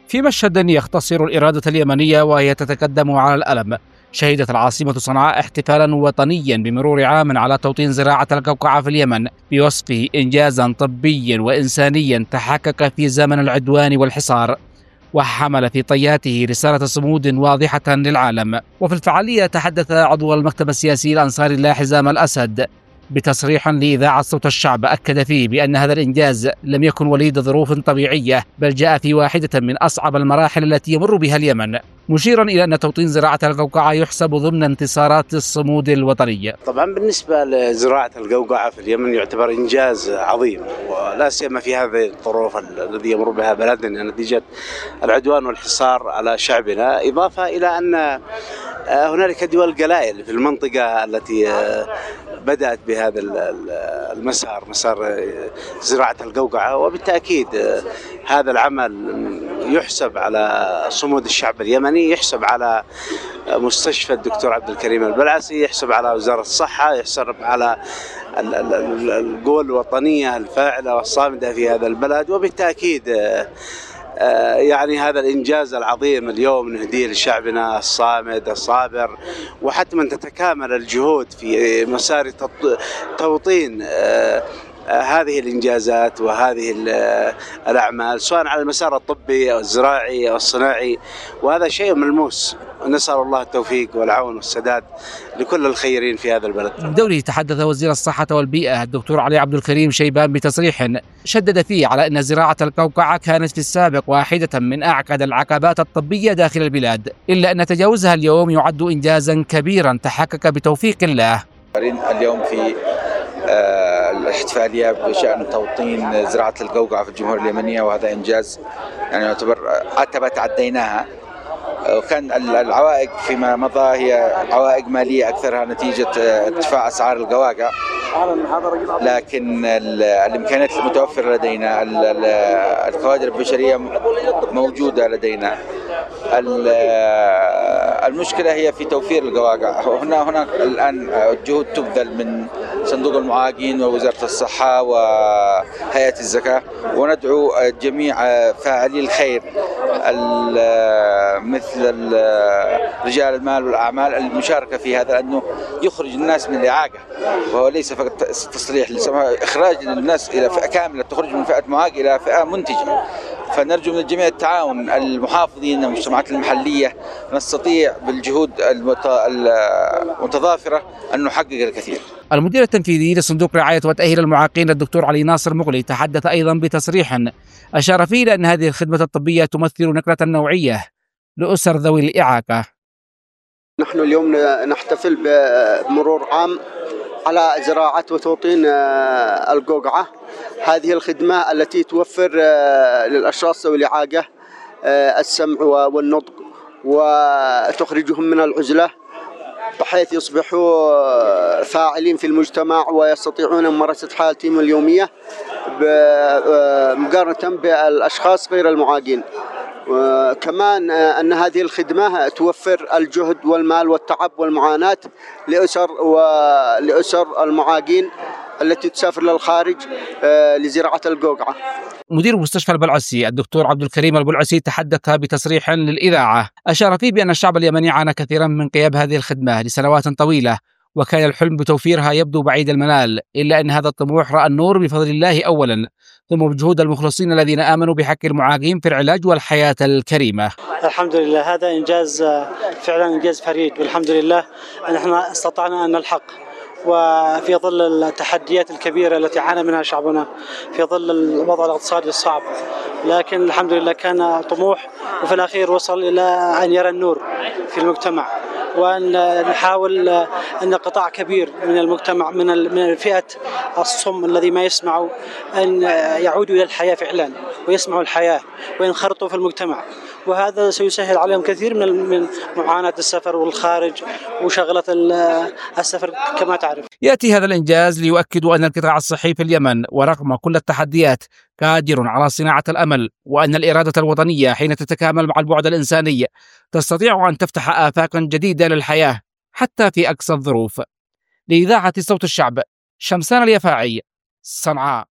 في مشهد يختصر الإرادة اليمنية وهي تتقدم على الألم، شهدت العاصمة صنعاء احتفالا وطنيا بمرور عام على توطين زراعة القوقعة في اليمن بوصفه إنجازا طبيا وإنسانيا تحقق في زمن العدوان والحصار، وحمل في طياته رسالة صمود واضحة للعالم. وفي الفعالية تحدث عضو المكتب السياسي الأنصاري الله حزام الأسد بتصريح لإذاعة صوت الشعب أكد فيه بأن هذا الإنجاز لم يكن وليد ظروف طبيعية، بل جاء في واحدة من أصعب المراحل التي يمر بها اليمن، مشيرا إلى أن توطين زراعة القوقعة يحسب ضمن انتصارات الصمود الوطني. طبعا بالنسبة لزراعة القوقعة في اليمن يعتبر إنجاز عظيم، ولا سيما في هذه الظروف الذي يمر بها بلدنا نتيجة العدوان والحصار على شعبنا، إضافة إلى أن هنالك دول قلائل في المنطقة التي بدأت بهذا المسار، مسار زراعة القوقعة، وبالتأكيد هذا العمل يحسب على صمود الشعب اليمني، يحسب على مستشفى الدكتور عبد الكريم البلعسي، يحسب على وزارة الصحة، يحسب على القوى الوطنية الفاعلة والصامدة في هذا البلد. وبالتأكيد يعني هذا الإنجاز العظيم اليوم نهديه لشعبنا الصامد الصابر، وحتما تتكامل الجهود في مسار توطين هذه الإنجازات وهذه الأعمال، سواء على المسار الطبي أو الزراعي أو الصناعي، وهذا شيء ملموس. نسأل الله التوفيق والعون والسداد لكل الخيرين في هذا البلد. بدوره تحدث وزير الصحة والبيئة الدكتور علي عبد الكريم شيبان بتصريح شدد فيه على أن زراعة القوقعة كانت في السابق واحدة من أعقد العقبات الطبية داخل البلاد، إلا أن تجاوزها اليوم يعد إنجازا كبيرا تحقق بتوفيق الله. اليوم في الاحتفالية بشأن توطين زراعة القوقعة في الجمهورية اليمنية، وهذا إنجاز يعني يعتبر عتبة تعديناها. وكان العوائق فيما مضى هي عوائق مالية أكثرها نتيجة ارتفاع أسعار القواقع، لكن الإمكانيات المتوفرة لدينا، الكوادر البشرية موجودة لدينا. المشكلة هي في توفير القواقع. هناك الآن جهود تبذل من صندوق المعاقين ووزارة الصحة وهيئة الزكاة، وندعو جميع فاعلي الخير مثل رجال المال والأعمال المشاركة في هذا، لأنه يخرج الناس من الإعاقة، وهو ليس فقط تصليح، إخراج الناس إلى فئة كاملة تخرج من فئة معاق إلى فئة منتجة. فنرجو من الجميع التعاون، المحافظين، المجتمعات المحلية، نستطيع بالجهود المتضافرة أن نحقق الكثير. المدير التنفيذي لصندوق رعاية وتأهيل المعاقين الدكتور علي ناصر مغلي تحدث أيضا بتصريح أشار فيه إلى أن هذه الخدمة الطبية تمثل نقلة نوعية لأسر ذوي الإعاقة. نحن اليوم نحتفل بمرور عام على زراعة وتوطين القوقعة، هذه الخدمة التي توفر للأشخاص ذوي الإعاقة السمع والنطق، وتخرجهم من العزلة بحيث يصبحوا فاعلين في المجتمع ويستطيعون ممارسة حياتهم اليومية مقارنة بالأشخاص غير المعاقين. وكمان أن هذه الخدمة توفر الجهد والمال والتعب والمعاناة لأسر المعاقين التي تسافر للخارج لزراعة القوقعة. مدير مستشفى البلعسي الدكتور عبد الكريم البلعسي تحدث بتصريح للإذاعة أشار فيه بأن الشعب اليمني عانى كثيرا من غياب هذه الخدمة لسنوات طويلة، وكان الحلم بتوفيرها يبدو بعيد المنال، إلا أن هذا الطموح رأى النور بفضل الله أولا، ثم بجهود المخلصين الذين آمنوا بحق المعاقين في العلاج والحياة الكريمة. الحمد لله، هذا إنجاز فعلا إنجاز فريد، والحمد لله أن احنا استطعنا أن نلحق، وفي ظل التحديات الكبيرة التي عانى منها شعبنا، في ظل الوضع الاقتصادي الصعب، لكن الحمد لله كان طموح، وفي الأخير وصل إلى أن يرى النور في المجتمع، وأن نحاول أن قطاع كبير من المجتمع من فئة الصم الذي ما يسمعوا أن يعودوا إلى الحياة فعلا، ويسمعوا الحياة وينخرطوا في المجتمع، وهذا سيسهل عليهم كثير من معاناة السفر والخارج وشغلة السفر كما تعرف. يأتي هذا الإنجاز ليؤكد أن القطاع الصحي في اليمن ورغم كل التحديات قادر على صناعة الأمل، وأن الإرادة الوطنية حين تتكامل مع البعد الإنساني تستطيع أن تفتح آفاقا جديدة للحياة حتى في أقصى الظروف. لإذاعة صوت الشعب، شمسان اليافاعي، صنعاء.